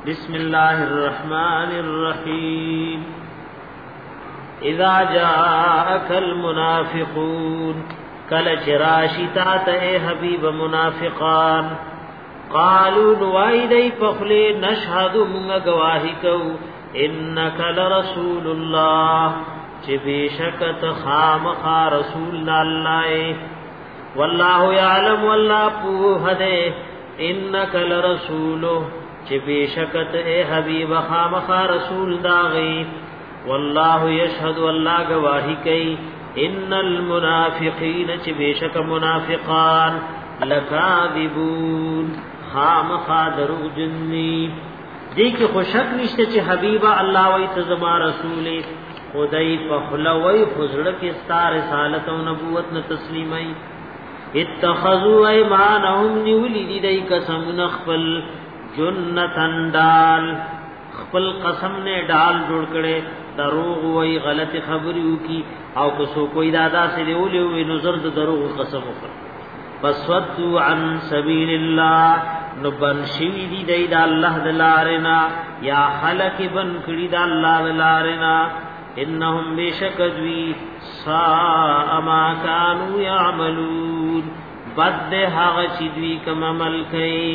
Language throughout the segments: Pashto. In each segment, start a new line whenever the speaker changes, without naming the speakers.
بسم الله الرحمن الرحيم اذا جاءك المنافقون کل چراشتا ته حبیب منافقان قالوا نوایدی پخلی نشهد من گواہی کو انک لرسول الله چې بشکت خامخ رسول الله والله يعلم والله پوه دے انک لرسوله چې بشکت اے حبیب خامخ رسول داغي والله يشهد الله گواہی کوي ان المنافقین چې بشک منافقان لکاذبون خامخ دروغجنی دې کې خو شک نشته چې حبیبا الله وای ته زما رسول خدای په خلوی خزړه کې ستاره رسالت او نبوت نه تسلیمای اتخذوا ايمانهم نیولی دی قسم نخفل جنتن ډال خپل قسم نے ډال جوړ کړي دروغ وای غلط خبرو کی او کو سو کوئی دادا سے دیولې وې نظر د دروغ قسم وکړ فسودوا عن سبیل الله نو بن شي دی د الله د لارنا یا خلق بن کړي د الله د لارنا انهم بشکذوی ساء ما كانوا يعملون بد هغه چې دوی کوم عمل کوي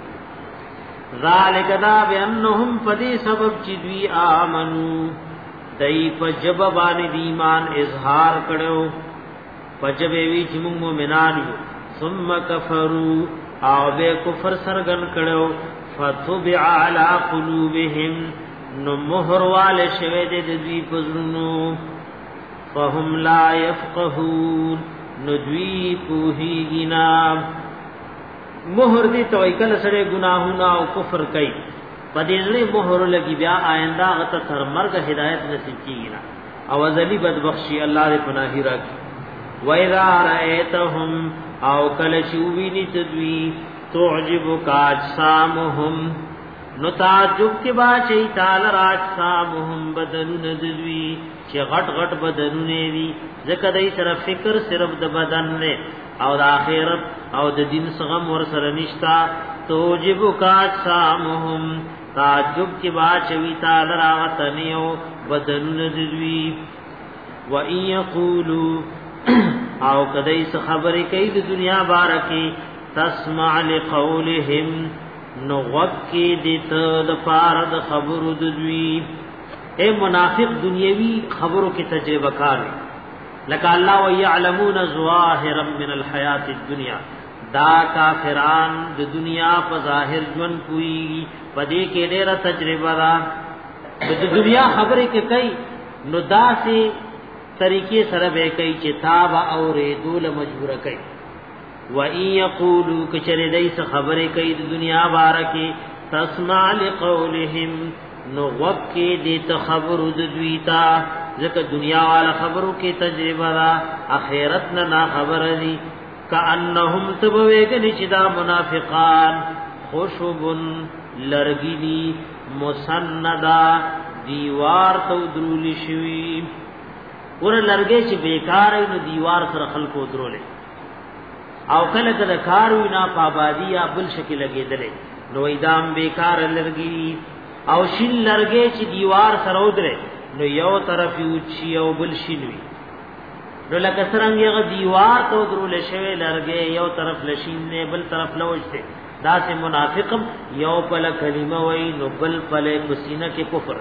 ذالک دا بانهم فدی سبب چې دوی امنو دای په جب باندې ایمان اظهار کړو پجب وی چې موږ مؤمنان یو ثم کفروا او به کفر سرګن کړو فتوبع علی قلوبهم نو مہر والے شوه دې دوی پزړونو فهم لا يفقهون نو دوی پوهیږي نه مہر دې توکل سره گناهونه او کفر کوي پدې ځلې مہر لګي بیا آینده غته تر مرګ هدایت نصیب کیږي او ازلی بدبخشي الله دې پناهي راکړي وَإِذَا رَأَيْتَهُمْ او کله چې ویني تدوی تعجبك اجسامهم نو تعجب کې با چې تعالی راجسامهم بدنون ددوی چې غټ غټ بدنونه دي ځکه دای سره فکر صرف د بدن نه او د آخرت او د دین څخه ور سره نشتا توجبك اجسامهم تعجب کې با چې تعالی راغتنیو بدنونه ددوی و ان یقولوا او کدی څه خبرې کوي د دنیا بارکه تسمع لقولهم نو وقی دیت د فارد خبرو دوی اے منافق دنیاوی خبروں کی تجربہ کار لکه الله ويعلمون ظواهرا من الحیات الدنیا دا کافران د دنیا په ظاهر ژوند کوي پدې کې ډېر تجربه را د دنیا خبرې کې کوي نو داسې طریقې سره به کوي چې تاب او ردول مجبور کوي و ان یقولوا کچره دیس خبره کوي د دنیا بارکه تسمع لقولهم نو وقی دیت خبر د دویتا ځکه دنیا والا خبرو کې تجربه را اخرت نه خبر دي کانهم تبویګنی چې دا منافقان خوشب لرګلی مسندا دیوار تو درول شوی ور لرګې چې بیکار نو دیوار سره خلکو درولې او کله کله کار وینا پابادی یا بل شکل لګیدلې نو ایدام بیکار لرګي او شین لرګي چې دیوار سره ودره نو یو طرف یوچی او بل شینوي نو لکه څنګه یو دیوار ته درول شوی لرګي یو طرف لشین نه بل طرف لوجته دا سه منافقم یو بل کلمه وای نو بل بل پسینه کې کفر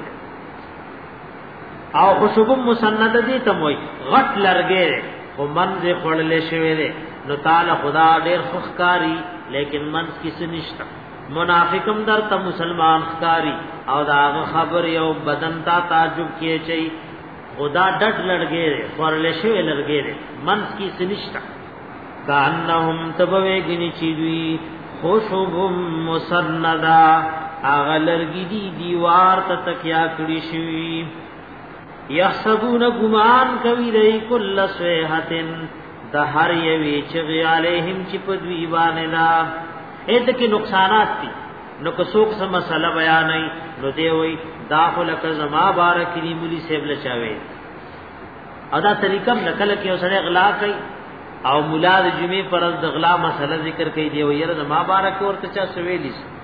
او خوشبو مسند دي تموي غټ لرګي او منځ خړلې شوی دی نو تعالی خدا ډیر خوخکاری لیکن منس کس نشتا منافقم در ته مسلمان خکاری او دا خبر یو بدن تا تعجب کیه چي خدا ډټ لړګې ورلې شوی لړګې منس کس نشتا کانهم تبویګنی چی دوی خوشب مسندا اغه لړګې دی دیوار ته تکیا کړی شوی یحسبون گمان کوي دی کل سوهتن د هر یوی چې علیهم چې په دوی باندې دا اته کې نقصانات دي نو کو څوک سم مسله بیان نه نو دی وای داخل کزما بارکی مولي سیب لچاوي ادا طریقم نقل کې اوسره اغلا کوي او مولا د جمعې پر د غلا مسله ذکر کوي دی ویره زما بارک ورته چا سویلیس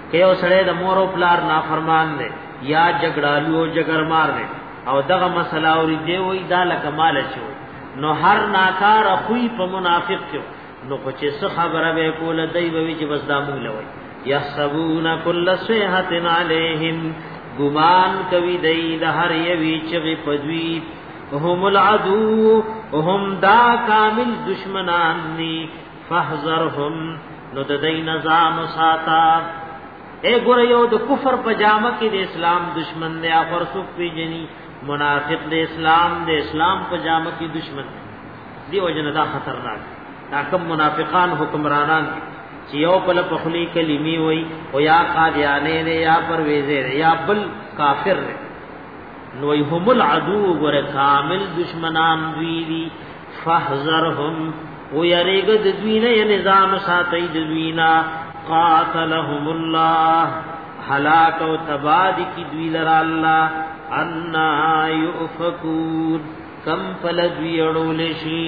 کہ او سړی د مور او پلار نافرمان دی یا جګړالو او جګړمار دی او دغه مسله اوري دی وای دا لکه مال چو نو هر ناکار خوې په منافق کېو نو کو چې څه خبره به کوله دی وی چې بس دا مونږ لوي یحسبون کل صیحه علیہم ګمان کوي دی د هر یوي چې پدوی هم العدو هم دا کامل دشمنان ني فاحذرهم نو د دې نظام ساتا اے ګور یو د کفر پجامه کې د اسلام دشمن دی اخر سو پیجنی منافق د اسلام پجامه کې دشمن دی وجنه دا خطرناک دا کوم منافقان حکمرانان چې یو په پخلی کلمی وای او یا قادیانه نه یا پرویزه یا بل کافر نو هم العدو ګور کامل دشمنان دی فاحذرهم و یریګ د دوینه نظام ساتي د دوینا قاتلهم الله هلاك او تباد کی دوی لرا الله ان یؤفکون کم فلذ یړول شي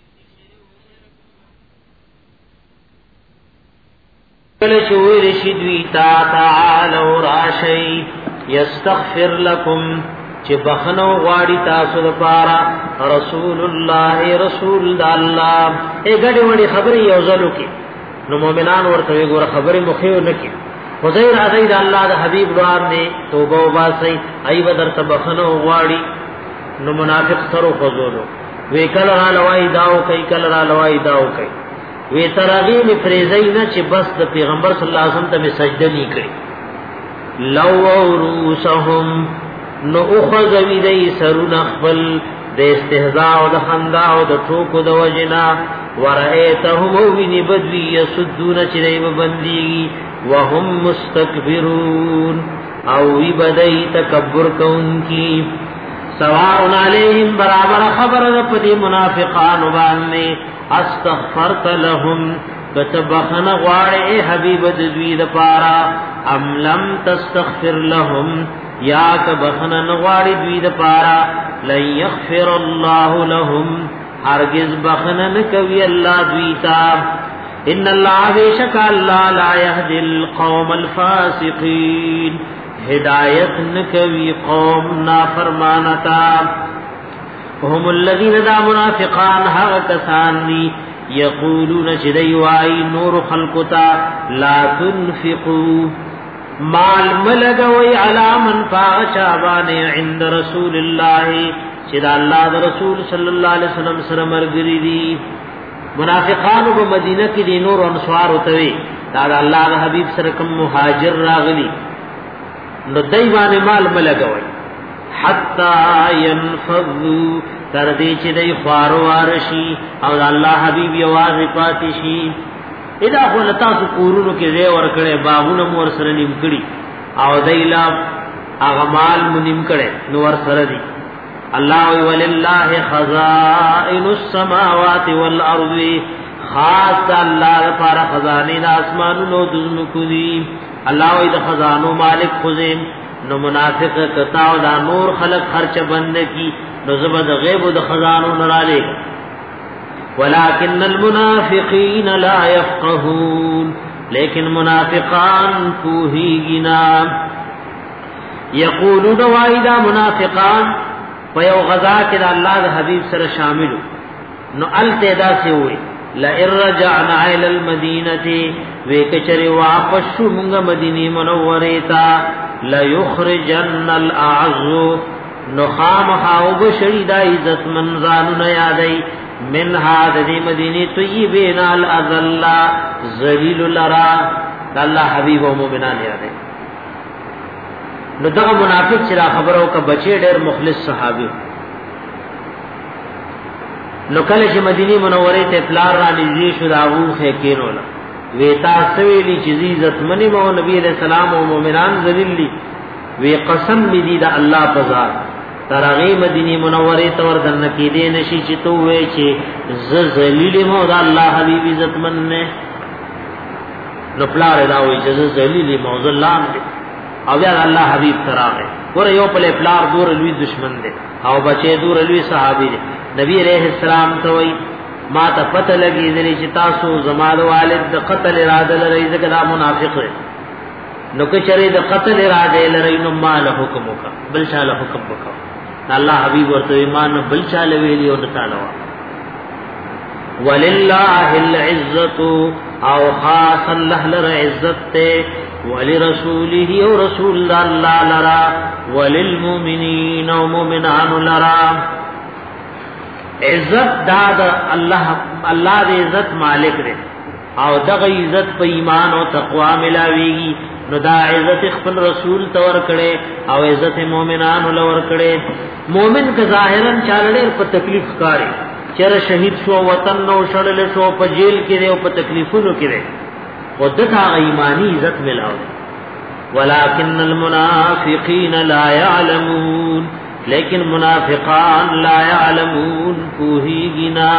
کله شویر شي دوی تا تعالوا راشی یستغفر لكم چې بخنو غواړي تاسو لپاره رسول الله رسول الله اے غړي وړي خبري یو ځلو کې نو مؤمنان ورته وګوره خبري مخيو نکي خدای راځي د الله د حبيب دوار نه توبه وباسي ای بدر تبخنو غواړي نو منافق سره خذولو وی کله را لوي داو کوي کله را لوي داو کوي وی ترغی می فریزای نه چې بس د پیغمبر صلی الله علیه وسلم ته سجده نه کړي لو روسهم نو اخذ ویدئی سرون اخبل د استهزاء او د خندا او د ټوکو د وجنا ورایتهم ویني بدوی یسدون چری وبندي وهم مستكبرون او وی بدای تکبر کونکی سواء علیہم برابر خبر د پدی منافقان باندې استغفرت لهم بتبخن غواړي حبیب د دوی د پارا ام لم تستغفر لهم یا کبخن نغواړي دوی د پارا لن یغفر الله لهم هرگز بخن نکوي الله دوی تا ان الله بیشک الله لا يهدي القوم الفاسقين هدایت نکوي قوم نافرمانتا هم الذين دا منافقان ها کسان دي یقولون چدی وای نور خلقتا لا تنفقوا مال ملګوي علی من فاشابان عند رسول الله چې دا الله د رسول صلی الله علیه وسلم سره مرګری دي منافقان په مدینه کې دي نور انصار وتوي دا الله د حبیب سره کوم مهاجر راغلي نو دایوانه مال ملګوي حتا ينفذوا تر دې چې دای خوارو وارشي او الله حبيب یواز پاتې شي اذا خو لتا کورونو کې زه ور کړې باغونه مور سره نیم کړي او دایلا اغمال منیم کړي نو ور سره دي الله ولله خزائن السماوات والارض خاص الله لپاره خزانه د اسمانونو د زمکو دي الله وي د خزانو مالک خزين نو منافق کتا او دا نور خلق خرچ بند کی نو زبد غیب د خزانو نراله ولكن المنافقين لا يفقهون لیکن منافقان کوهینا یقولون وایدا منافقان په یو غزا کې د الله د حبیب سره شامل نو التدا سے وي لا ارجعنا الى المدینه وکچری واپس شو موږ مدینه منوره ته لا یخرجن الاعز نخام خاوب شریدا عزت منزان نه یادای من هاد دی مدینه طیبین الاذل ذلیل لرا الله حبیب او مومنان یادای نو دغه منافق چې خبرو کا بچی ډېر مخلص صحابي نو کله چې مدینه منوره ته پلار را نږدې شو داغو خې کېرولا ویتا سویلی چې عزت منی مو نبی علیہ السلام او مؤمنان ذلیلی وی قسم می دی د الله په ذات ترغی مدینه منوره ته وردن کې دې نشي چې تو وې چې ز ذلیل مو د الله حبیب عزت من نه نو پلار دا وې چې ز ذلیل مو ظلام دي او بیا الله حبیب تراغه ور یو په پلار دور لوی دشمن دي او بچي دور لوی صحابي دي نبی علیہ السلام ته وې ما ته پته لګی چې تاسو زماد والد د قتل اراده لري ځکه دا منافق دی نو که چره د قتل اراده لري نو مال حکم وکا بل شاله حکم وکا الله حبیب ورته ایمان بل شاله ویلی او تعالی وللہ العزت او خاص اللہ لرا عزت تے ولرسوله او رسول اللہ لرا وللمؤمنین او مؤمنان لرا عزت داد اللہ دے عزت مالک دے او دغه عزت په ایمان او تقوا ملاویږي نو دا عزت خپل رسول تور کړي او عزت مؤمنان لور کړي مؤمن که ظاهرا چالړې په تکلیف کاری چر شهید شو وطن نو شړل شو په جیل کې او په تکلیفونو کې او دغه ایمانی عزت ملاو ولکن المنافقین لا يعلمون لیکن منافقان لا يعلمون کوهینا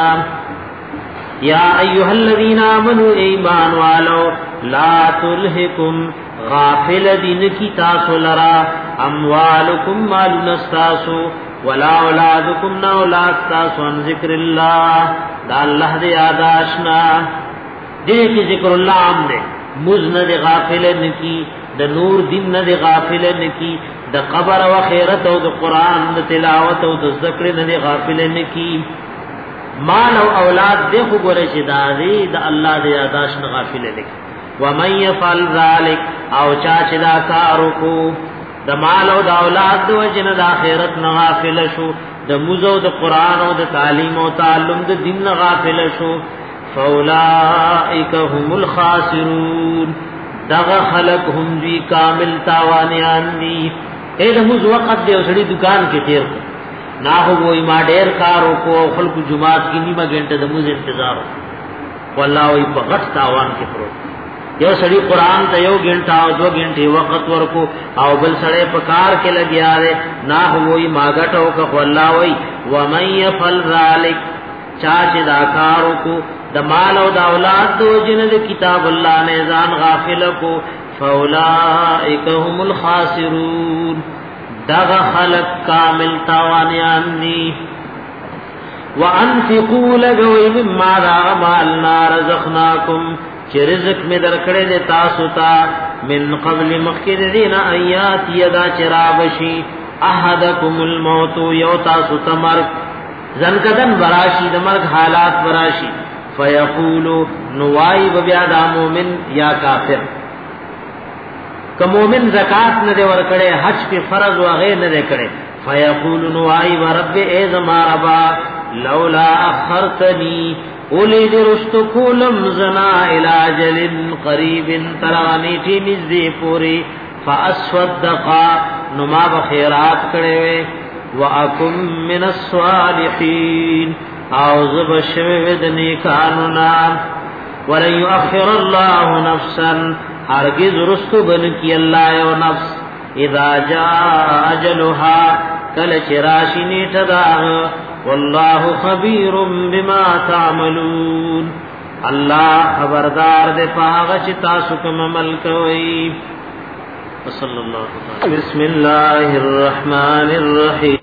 یا ایها الذین آمنوا ایمان والو لا تلهکم غافل دین کی تاسو لرا اموالکم مال نستاسو ولا اولادکم نا اولاد تاسو ان ذکر الله دا الله دې یاداشنا دې کی ذکر الله عام دې مزند غافل نکی د نور دین نه غافل نکی د قبر او خیرت او د قران د تلاوت او د ذکر نه غافل نکی مال او اولاد دې خو ګورې چې دا دې د الله دې یاداشنا غافل نکی ومن يفعل ذلك او چا چې دا کار وکړو د مال او د اولاد د وجن د اخرت نه غافل شو د موزو د قران او د تعلیم او تعلم د دین نه غافل شو فاولائک هم الخاسرون دغه خلق هم دی کامل تاوانیان دي اې د موز وخت دی اوسړي دکان کې تیر نه هو ما ډېر کار وکړو خلق جمعات کې نیمه غنټه د موز انتظار والله وي په غټ تاوان کې پروت یو سړی قران ته یو غنټه او دو غنټه وخت ورکو او بل سړی په کار کې لګیا دی نه وای ماګټ او که والله وای و من يفعل ذلك چا چې دا کار کو د مال او د اولاد دو جن د کتاب الله نه ځان غافل کو فاولائک هم الخاسرون دغه خلق کامل تاوانیان دي وانفقوا لغوا مما مالنا رزقناکم چې رزق می درکړې دې تاسو ته من قبل مخکې دین آیات یدا چرابشی احدکم الموت یو تاسو تمر زنکدن براشی د مرګ حالات براشی فیقول نوای بیا د مؤمن یا کافر که مؤمن زکات نه دی ورکړې حج په فرض او غیر نه دی کړې فیقول نوای رب ای زما ربا لولا اخرتنی اولی دی رشت کولم زنا الاجل قریب ترانیٹی نزدی پوری فاسودقا نما بخیرات کڑے وَأَكُمْ مِنَ الصَّالِحِينَ اعوذ بشوید نیکانونا وَلَنْ يُؤَخِّرَ اللَّهُ نَفْسًا ہرگز رستو بن کی اللہ و نفس اذا جاء اجلها کل چراشی نیٹدا واللہ خبیر بما تعملون اللہ خبردار دے پاغ چتا سکم عمل کوئی صلی اللہ علیہ وسلم بسم اللہ الرحمن الرحیم